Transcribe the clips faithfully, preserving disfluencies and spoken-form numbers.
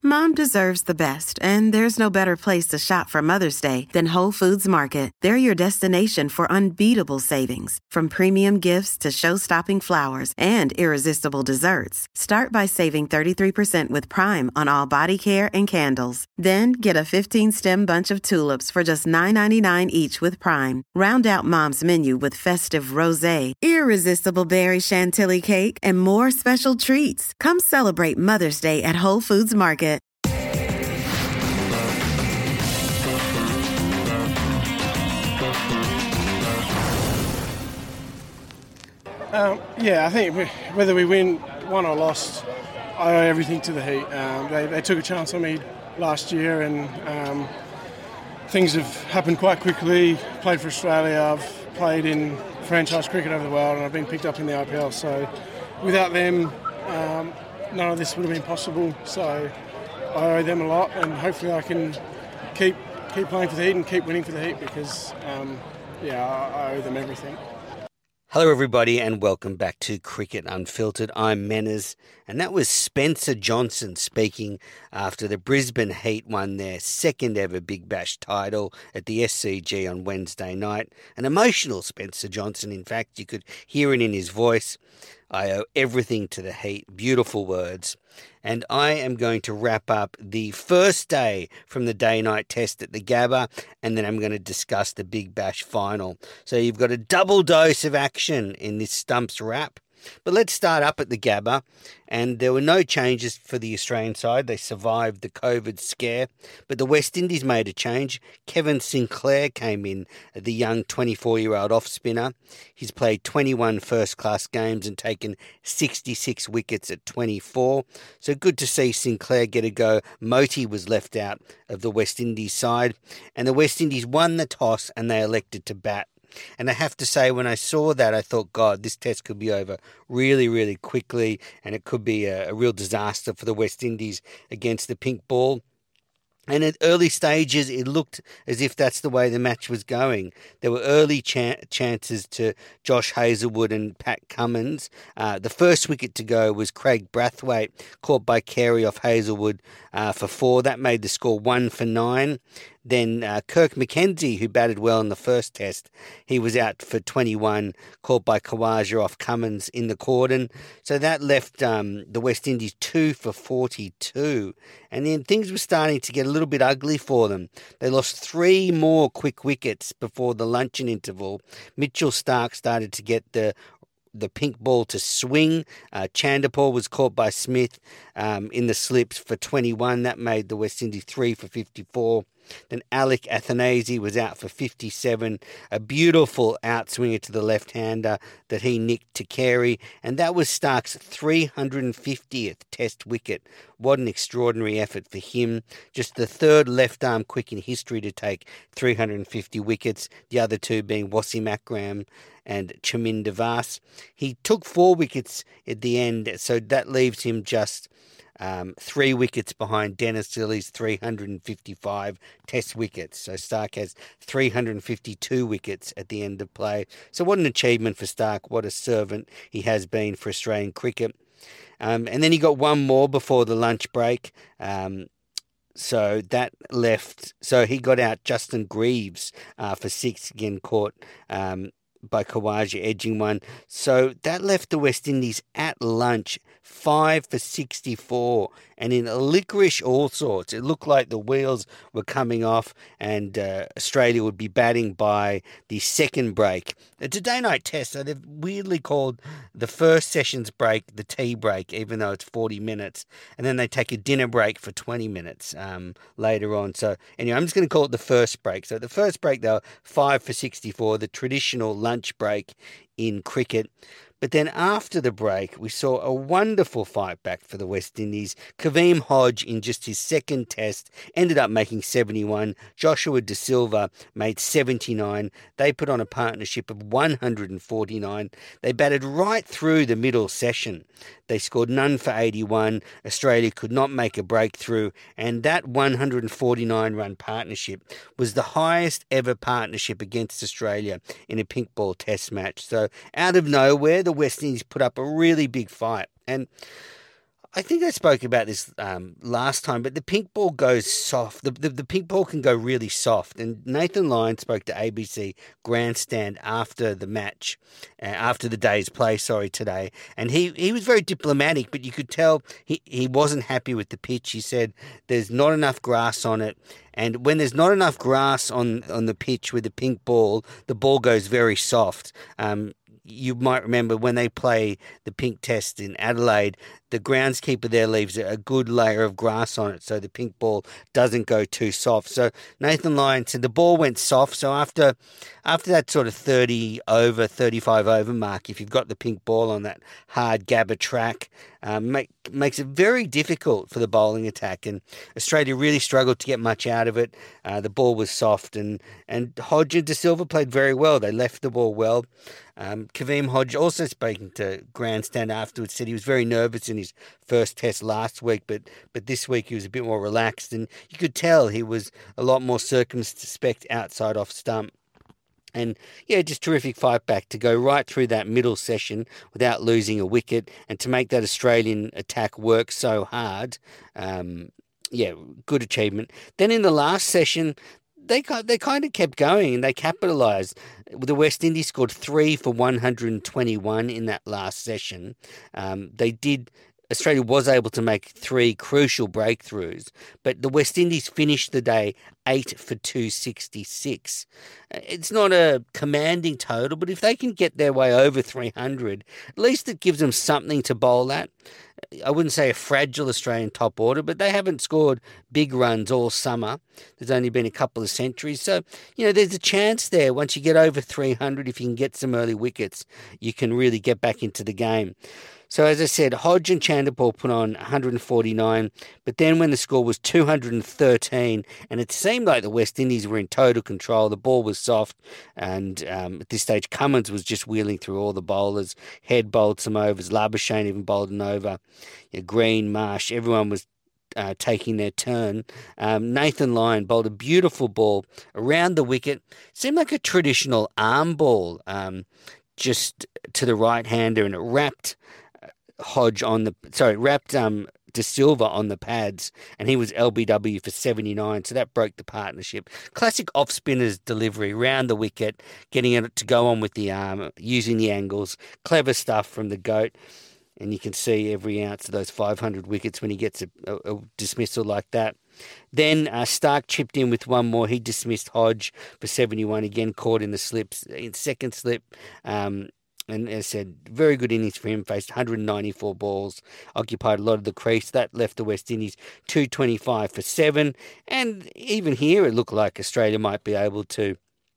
Mom deserves the best, and there's no better place to shop for Mother's Day than Whole Foods Market. They're your destination for unbeatable savings, from premium gifts to show-stopping flowers and irresistible desserts. Start by saving thirty-three percent with Prime on all body care and candles. Then get a fifteen-stem bunch of tulips for just nine ninety-nine each with Prime. Round out Mom's menu with festive rosé, irresistible berry chantilly cake, and more special treats. Come celebrate Mother's Day at Whole Foods Market. Um, yeah, I think we, whether we win, won or lost, I owe everything to the Heat. Um, they, they took a chance on me last year, and um, things have happened quite quickly. Played for Australia, I've played in franchise cricket over the world, and I've been picked up in the I P L. So without them, um, none of this would have been possible. So I owe them a lot, and hopefully I can keep keep playing for the Heat and keep winning for the Heat because, um, yeah, I, I owe them everything. Hello everybody and welcome back to Cricket Unfiltered. I'm Menners, and that was Spencer Johnson speaking after the Brisbane Heat won their second ever Big Bash title at the S C G on Wednesday night. An emotional Spencer Johnson, in fact, you could hear it in his voice. I owe everything to the Heat. Beautiful words. And I am going to wrap up the first day from the day-night test at the Gabba, and then I'm going to discuss the Big Bash final. So you've got a double dose of action in this Stumps wrap. But let's start up at the Gabba, and there were no changes for the Australian side. They survived the COVID scare, but the West Indies made a change. Kevin Sinclair came in, the young twenty-four-year-old off-spinner. He's played twenty-one first-class games and taken sixty-six wickets at twenty-four. So good to see Sinclair get a go. Moti was left out of the West Indies side, and the West Indies won the toss and they elected to bat. And I have to say, when I saw that, I thought, God, this test could be over really, really quickly, and it could be a, a real disaster for the West Indies against the pink ball. And at early stages, it looked as if that's the way the match was going. There were early ch- chances to Josh Hazlewood and Pat Cummins. Uh, the first wicket to go was Craig Brathwaite, caught by Carey off Hazlewood uh, for four. That made the score one for nine. Then uh, Kirk McKenzie, who batted well in the first test, he was out for twenty-one, caught by Khawaja off Cummins in the cordon. So that left um, the West Indies two for forty-two. And then things were starting to get a little bit ugly for them. They lost three more quick wickets before the luncheon interval. Mitchell Starc started to get the the pink ball to swing. Uh, Chanderpaul was caught by Smith um, in the slips for twenty-one. That made the West Indies three for fifty-four. Then Alec Athanasi was out for fifty-seven. A beautiful outswinger to the left-hander that he nicked to Carey. And that was Stark's three hundred fiftieth test wicket. What an extraordinary effort for him. Just the third left-arm quick in history to take three hundred fifty wickets. The other two being Wasim Akram and Chaminda Vaas. He took four wickets at the end, so that leaves him just Um, three wickets behind Dennis Lilly's three hundred fifty-five test wickets. So Starc has three hundred fifty-two wickets at the end of play. So what an achievement for Starc. What a servant he has been for Australian cricket. Um, and then he got one more before the lunch break. Um, so that left, so he got out Justin Greaves uh, for six, again caught um, by Khawaja edging one. So that left the West Indies at lunch five for sixty-four, and in a licorice all sorts. It looked like the wheels were coming off and uh, Australia would be batting by the second break. It's a day-night test, so they've weirdly called the first session's break the tea break, even though it's forty minutes, and then they take a dinner break for twenty minutes um, later on. So anyway, I'm just going to call it the first break. So the first break, though, five for sixty-four, the traditional lunch break in cricket. But then after the break, we saw a wonderful fight back for the West Indies. Kaveem Hodge, in just his second test, ended up making seventy-one. Joshua De Silva made seventy-nine. They put on a partnership of one hundred forty-nine. They batted right through the middle session. They scored none for eighty-one. Australia could not make a breakthrough, and that one hundred forty-nine run partnership was the highest ever partnership against Australia in a pink ball test match. So out of nowhere, the West Indies put up a really big fight. And I think I spoke about this um, last time, but the pink ball goes soft. The, the the pink ball can go really soft. And Nathan Lyon spoke to A B C Grandstand after the match, uh, after the day's play, sorry, today. And he, he was very diplomatic, but you could tell he, he wasn't happy with the pitch. He said there's not enough grass on it. And when there's not enough grass on, on the pitch with the pink ball, the ball goes very soft. Um, You might remember when they play the pink test in Adelaide, the groundskeeper there leaves a good layer of grass on it so the pink ball doesn't go too soft. So Nathan Lyon said the ball went soft. So after after that sort of thirty over, thirty-five over mark, if you've got the pink ball on that hard Gabba track, um, make, makes it very difficult for the bowling attack. And Australia really struggled to get much out of it. Uh, the ball was soft, and, and Hodge and De Silva played very well. They left the ball well. Um, Kaveem Hodge, also speaking to Grandstand afterwards, said he was very nervous in his first test last week, but but this week he was a bit more relaxed, and you could tell he was a lot more circumspect outside off stump. And yeah, just terrific fight back to go right through that middle session without losing a wicket, and to make that Australian attack work so hard. Um, yeah, good achievement. Then in the last session, They they kind of kept going and they capitalised. The West Indies scored three for one hundred twenty-one in that last session. Um, they did. Australia was able to make three crucial breakthroughs, but the West Indies finished the day eight for two sixty-six. It's not a commanding total, but if they can get their way over three hundred, at least it gives them something to bowl at. I wouldn't say a fragile Australian top order, but they haven't scored big runs all summer. There's only been a couple of centuries. So, you know, there's a chance there. Once you get over three hundred, if you can get some early wickets, you can really get back into the game. So, as I said, Hodge and Chanderpaul put on one hundred forty-nine, but then when the score was two hundred thirteen, and it seemed like the West Indies were in total control, the ball was soft, and um, at this stage, Cummins was just wheeling through all the bowlers. Head bowled some overs, Labuschagne even bowled an over. You know, Green, Marsh, everyone was Uh, taking their turn. Um, Nathan Lyon bowled a beautiful ball around the wicket. Seemed like a traditional arm ball, um, just to the right-hander, and it wrapped Hodge on the sorry wrapped um, De Silva on the pads, and he was L B W for seventy-nine. So that broke the partnership. Classic off-spinner's delivery around the wicket, getting it to go on with the arm, using the angles. Clever stuff from the GOAT. And you can see every ounce of those five hundred wickets when he gets a, a, a dismissal like that. Then uh, Stark chipped in with one more. He dismissed Hodge for seventy-one, again caught in the slips, in second slip. Um, and as I said, very good innings for him, faced one hundred ninety-four balls, occupied a lot of the crease. That left the West Indies two twenty-five for seven. And even here it looked like Australia might be able to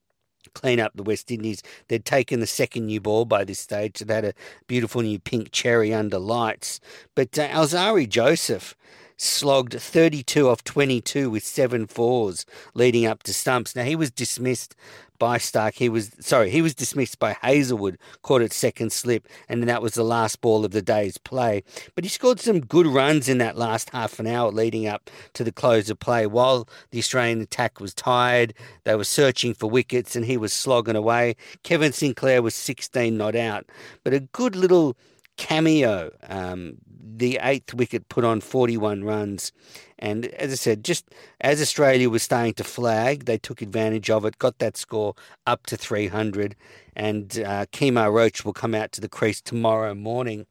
clean up the West Indies. They'd taken the second new ball by this stage, so they had a beautiful new pink cherry under lights. But uh, Alzari Joseph slogged thirty-two off twenty-two with seven fours leading up to stumps. Now, he was dismissed by Stark. He was, sorry, he was dismissed by Hazelwood, caught at second slip, and that was the last ball of the day's play. But he scored some good runs in that last half an hour leading up to the close of play. While the Australian attack was tired, they were searching for wickets, and he was slogging away. Kevin Sinclair was sixteen not out. But a good little cameo. Um, the eighth wicket put on forty-one runs. And as I said, just as Australia was starting to flag, they took advantage of it, got that score up to three hundred. And uh, Kemar Roach will come out to the crease tomorrow morning.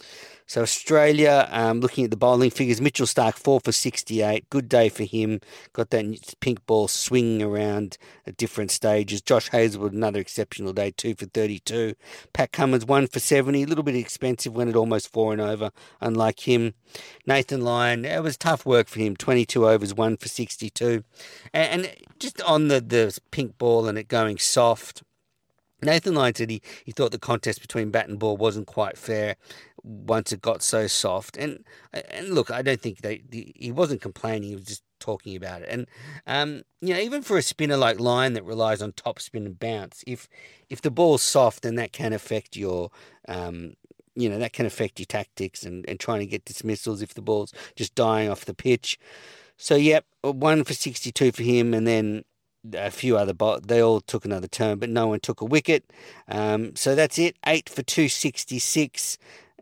So Australia, um, looking at the bowling figures, Mitchell Starc four for sixty-eight. Good day for him. Got that pink ball swinging around at different stages. Josh Hazelwood, another exceptional day, two for thirty-two. Pat Cummins, one for seventy. A little bit expensive, went at almost four and over, unlike him. Nathan Lyon, it was tough work for him. twenty-two overs, one for sixty-two. And, and just on the, the pink ball and it going soft, Nathan Lyon said he, he thought the contest between bat and ball wasn't quite fair once it got so soft. And and look, I don't think they he wasn't complaining, he was just talking about it. And, um, you know, even for a spinner like Lyon that relies on top spin and bounce, if if the ball's soft, then that can affect your, um, you know, that can affect your tactics and, and trying to get dismissals if the ball's just dying off the pitch. So, yep, one for sixty-two for him, and then a few other, they all took another turn, but no one took a wicket. Um, so that's it, eight for two sixty-six.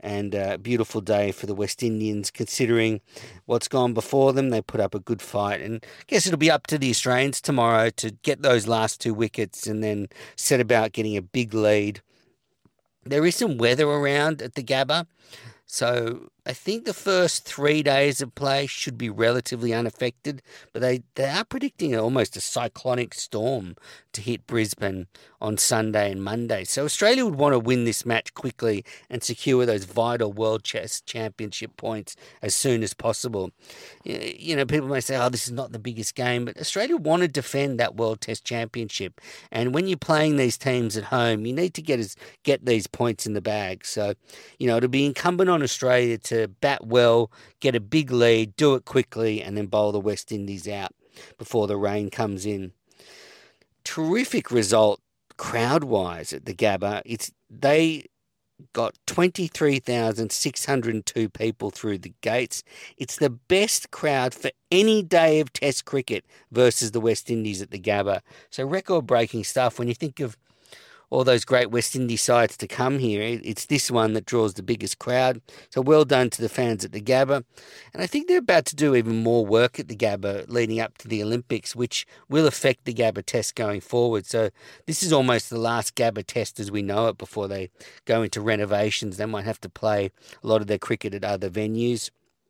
and a beautiful day for the West Indians considering what's gone before them. They put up a good fight, and I guess it'll be up to the Australians tomorrow to get those last two wickets and then set about getting a big lead. There is some weather around at the Gabba, so I think the first three days of play should be relatively unaffected, but they, they are predicting almost a cyclonic storm to hit Brisbane on Sunday and Monday. So Australia would want to win this match quickly and secure those vital World Chess Championship points as soon as possible. You know, people may say, oh, this is not the biggest game, but Australia want to defend that World Test Championship. And when you're playing these teams at home, you need to get, us, get these points in the bag. So, you know, it'll be incumbent on Australia to to bat well, get a big lead, do it quickly, and then bowl the West Indies out before the rain comes in. Terrific result crowd-wise at the Gabba. It's they got twenty-three thousand six hundred two people through the gates. It's the best crowd for any day of Test cricket versus the West Indies at the Gabba. So record-breaking stuff. When you think of all those great West Indies sides to come here, it's this one that draws the biggest crowd. So well done to the fans at the Gabba. And I think they're about to do even more work at the Gabba leading up to the Olympics, which will affect the Gabba Test going forward. So this is almost the last Gabba Test as we know it before they go into renovations. They might have to play a lot of their cricket at other venues.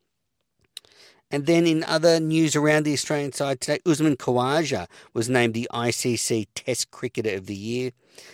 And then in other news around the Australian side today, Usman Khawaja was named the I C C Test Cricketer of the Year.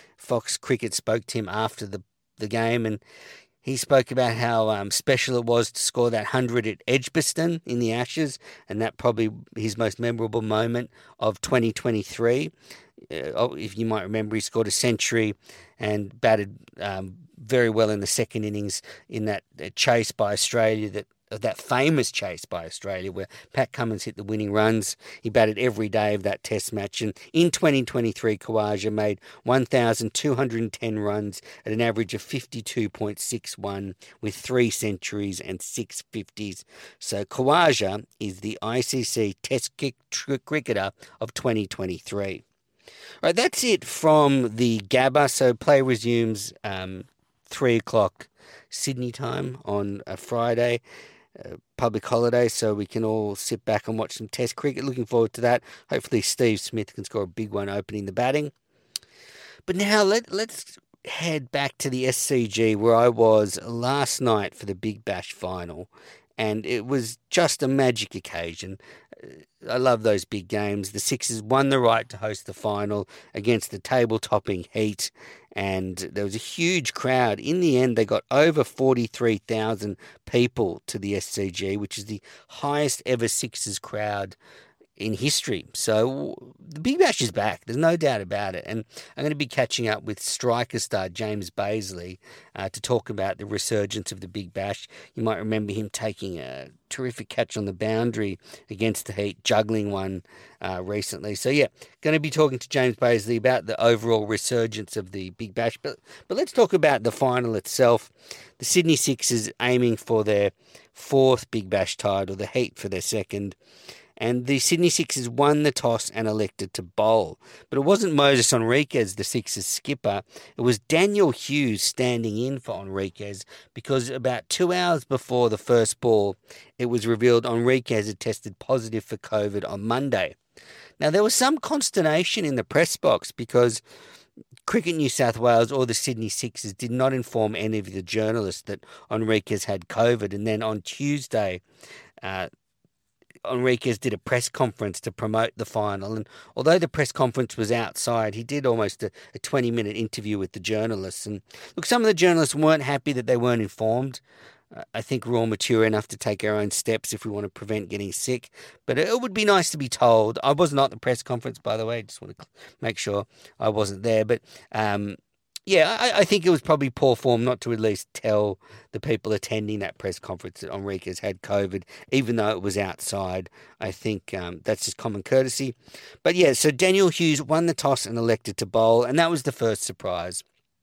Fox Cricket spoke to him after the, the game, and he spoke about how um, special it was to score that one hundred at Edgbaston in the Ashes, and that probably his most memorable moment of twenty twenty-three. Uh, if you might remember, he scored a century and batted um, very well in the second innings in that uh, chase by Australia that of that famous chase by Australia where Pat Cummins hit the winning runs. He batted every day of that test match. And in twenty twenty-three, Khawaja made one thousand two hundred ten runs at an average of fifty-two point six one with three centuries and six fifties. So Khawaja is the I C C Test Cricketer of twenty twenty-three. Right, that's it from the Gabba. So play resumes um, three o'clock Sydney time on a Friday. Uh, public holiday, so we can all sit back and watch some Test cricket. Looking forward to that. Hopefully Steve Smith can score a big one opening the batting. But now let, let's head back to the S C G where I was last night for the Big Bash final, and it was just a magic occasion. I love those big games. The Sixers won the right to host the final against the table-topping Heat, and there was a huge crowd. In the end, they got over forty-three thousand people to the S C G, which is the highest ever Sixers crowd in history. So the Big Bash is back. There's no doubt about it. And I'm going to be catching up with striker star James Bazley uh, to talk about the resurgence of the Big Bash. You might remember him taking a terrific catch on the boundary against the Heat, juggling one uh, recently. So yeah, going to be talking to James Bazley about the overall resurgence of the Big Bash. But, but let's talk about the final itself. The Sydney Sixers aiming for their fourth Big Bash title, the Heat for their second. And the Sydney Sixers won the toss and elected to bowl. But it wasn't Moses Henriques, the Sixers skipper. It was Daniel Hughes standing in for Henriques because about two hours before the first ball, it was revealed Henriques had tested positive for COVID on Monday. Now, there was some consternation in the press box because Cricket New South Wales or the Sydney Sixers did not inform any of the journalists that Henriques had COVID. And then on Tuesday, uh, Henriques did a press conference to promote the final, and although the press conference was outside, he did almost a, a twenty-minute interview with the journalists. And look, some of the journalists weren't happy that they weren't informed. Uh, I think we're all mature enough to take our own steps if we want to prevent getting sick. But it would be nice to be told. I was not at the press conference, by the way. Just want to make sure I wasn't there. But um, yeah, I, I think it was probably poor form not to at least tell the people attending that press conference that Henriques had COVID, even though it was outside. I think um, that's just common courtesy. But yeah, so Daniel Hughes won the toss and elected to bowl, and that was the first surprise.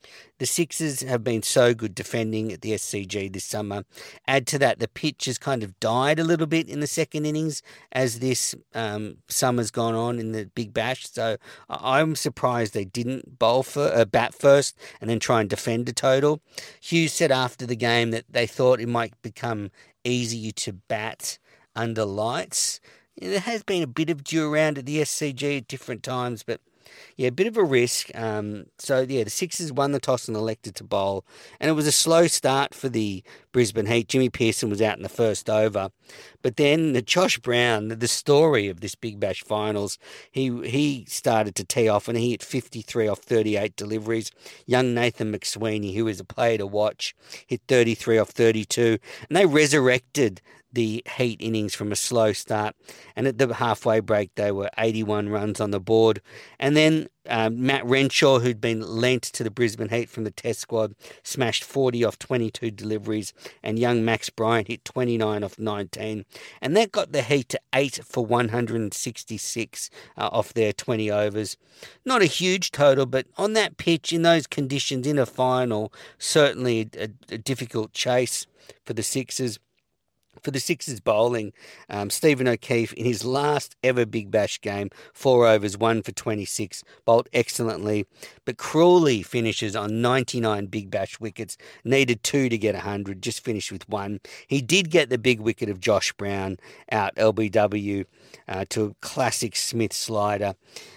The Sixers have been so good defending at the S C G this summer. Add to that, the pitch has kind of died a little bit in the second innings as this um, summer's gone on in the Big Bash. So I'm surprised they didn't bowl for, uh, bat first and then try and defend a total. Hughes said after the game that they thought it might become easier to bat under lights. There has been a bit of dew around at the S C G at different times, but yeah, a bit of a risk. Um, so, yeah, the Sixers won the toss and elected to bowl. And it was a slow start for the Brisbane Heat. Jimmy Pearson was out in the first over. But then the Josh Brown, the story of this Big Bash finals, he he started to tee off and he hit fifty-three off thirty-eight deliveries. Young Nathan McSweeney, who is a player to watch, hit thirty-three off thirty-two. And they resurrected the Heat innings from a slow start, and at the halfway break they were eighty-one runs on the board. And then um, Matt Renshaw, who'd been lent to the Brisbane Heat from the Test squad, smashed forty off twenty-two deliveries, and young Max Bryant hit twenty-nine off nineteen, and that got the Heat to eight for one hundred sixty-six uh, off their twenty overs. Not a huge total, but on that pitch, in those conditions, in a final, certainly a, a difficult chase for the Sixers. For the Sixers bowling, um, Stephen O'Keefe, in his last ever Big Bash game, four overs, one for twenty-six, bowled excellently, but cruelly finishes on ninety-nine Big Bash wickets, needed two to get one hundred, just finished with one. He did get the big wicket of Josh Brown out L B W uh, to a classic Smith slider,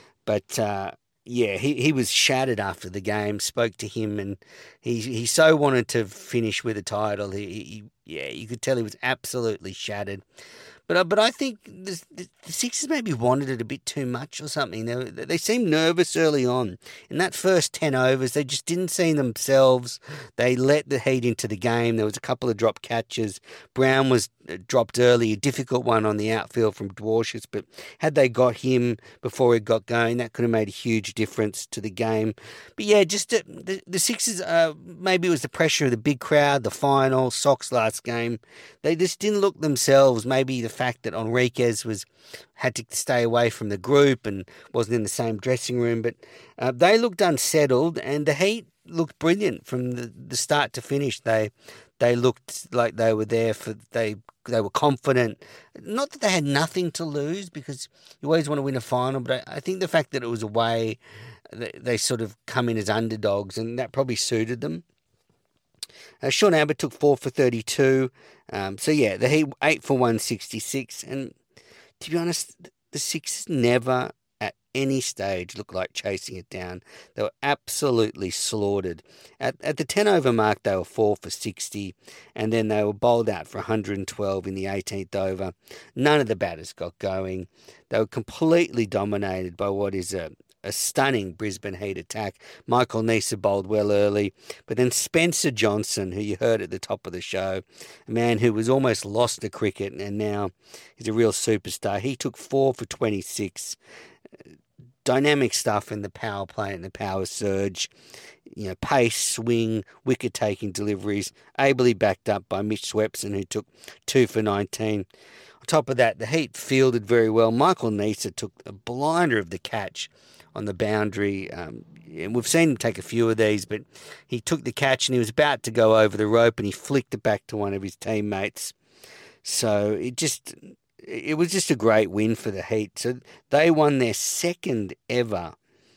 but uh, yeah, he, he was shattered after the game, spoke to him, and he he so wanted to finish with a title. He, he yeah, you could tell he was absolutely shattered. But uh, but I think the, the, the Sixers maybe wanted it a bit too much or something. They they seemed nervous early on. In that first ten overs, they just didn't see themselves. They let the Heat into the game. There was a couple of drop catches. Brown was dropped early, a difficult one on the outfield from Dwarshuis, but had they got him before he got going, that could have made a huge difference to the game. But yeah, just uh, the, the Sixers, uh, maybe it was the pressure of the big crowd, the final, Sox last game. They just didn't look themselves. Maybe the fact that Enriquez was had to stay away from the group and wasn't in the same dressing room, but uh, they looked unsettled, and the Heat looked brilliant from the, the start to finish. They they looked like they were there for they they were confident. Not that they had nothing to lose, because you always want to win a final, but I, I think the fact that it was away, they, they sort of come in as underdogs, and that probably suited them. Uh, Sean Abbott took four for thirty-two. Um, so, yeah, the Heat eight for one sixty-six. And to be honest, the Sixers never at any stage looked like chasing it down. They were absolutely slaughtered. At, at the ten-over mark, they were four for sixty. And then they were bowled out for one hundred twelve in the eighteenth over. None of the batters got going. They were completely dominated by what is a A stunning Brisbane Heat attack. Michael Neser bowled well early, but then Spencer Johnson, who you heard at the top of the show, a man who was almost lost to cricket and now is a real superstar, he took four for twenty-six. Dynamic stuff in the power play and the power surge. You know, pace, swing, wicket-taking deliveries, ably backed up by Mitch Swepson, who took two for nineteen. On top of that, the Heat fielded very well. Michael Neser took a blinder of the catch on the boundary, um, and we've seen him take a few of these, but he took the catch and he was about to go over the rope and he flicked it back to one of his teammates. So it just, it was just a great win for the Heat. So they won their second ever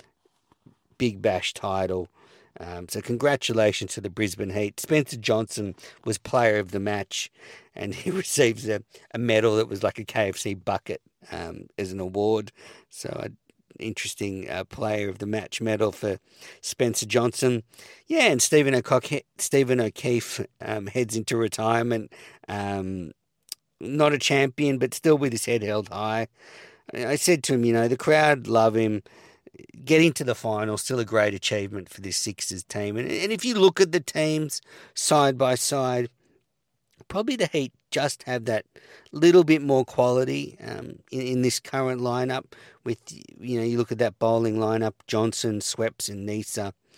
Big Bash title. Um, so congratulations to the Brisbane Heat. Spencer Johnson was player of the match, and he receives a, a medal that was like a K F C bucket um, as an award. So a interesting uh, player of the match medal for Spencer Johnson. Yeah, and Stephen O'Cock, Stephen O'Keefe um, heads into retirement. Um, not a champion, but still with his head held high. I said to him, you know, the crowd love him. Getting to the final, still a great achievement for this Sixers team. And, and if you look at the teams side by side, probably the Heat just have that little bit more quality um, in, in this current lineup. With, you know, you look at that bowling lineup, Johnson, Sweps and Neser.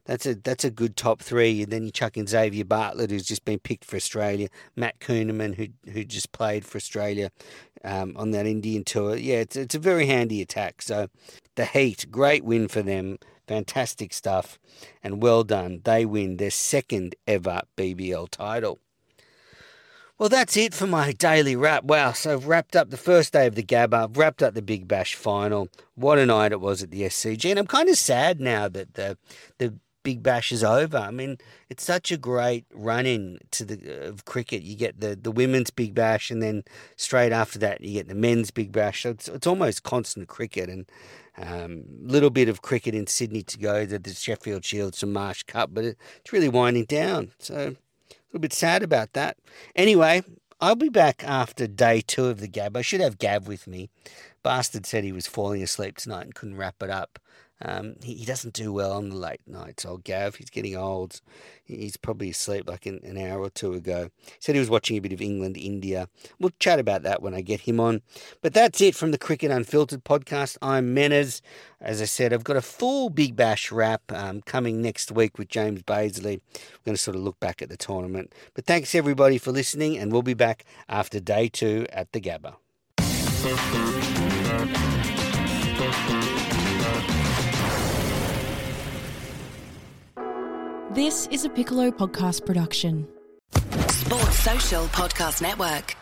That's a that's a good top three. And then you chuck in Xavier Bartlett, who's just been picked for Australia, Matt Kuhneman, who who just played for Australia um, on that Indian tour. Yeah, it's it's a very handy attack. So the Heat, great win for them. Fantastic stuff, and well done. They win their second ever B B L title. Well, that's it for my daily wrap. Wow, so I've wrapped up the first day of the Gabba. I've wrapped up the Big Bash final. What a night it was at the S C G. And I'm kind of sad now that the the Big Bash is over. I mean, it's such a great run-in to the of cricket. You get the, the women's Big Bash, and then straight after that you get the men's Big Bash. So it's, it's almost constant cricket, and a um, little bit of cricket in Sydney to go, to the Sheffield Shield, some Marsh Cup, but it's really winding down. So a little bit sad about that. Anyway, I'll be back after day two of the Gab. I should have Gav with me. Bastard said he was falling asleep tonight and couldn't wrap it up. Um, he, he doesn't do well on the late nights, old Gav. He's getting old. He's probably asleep like an, an hour or two ago. He said he was watching a bit of England, India. We'll chat about that when I get him on. But that's it from the Cricket Unfiltered podcast. I'm Menners. As I said, I've got a full Big Bash wrap um, coming next week with James Baisley. We're going to sort of look back at the tournament. But thanks everybody for listening, and we'll be back after day two at the Gabba. This is a Piccolo podcast production. Sports Social Podcast Network.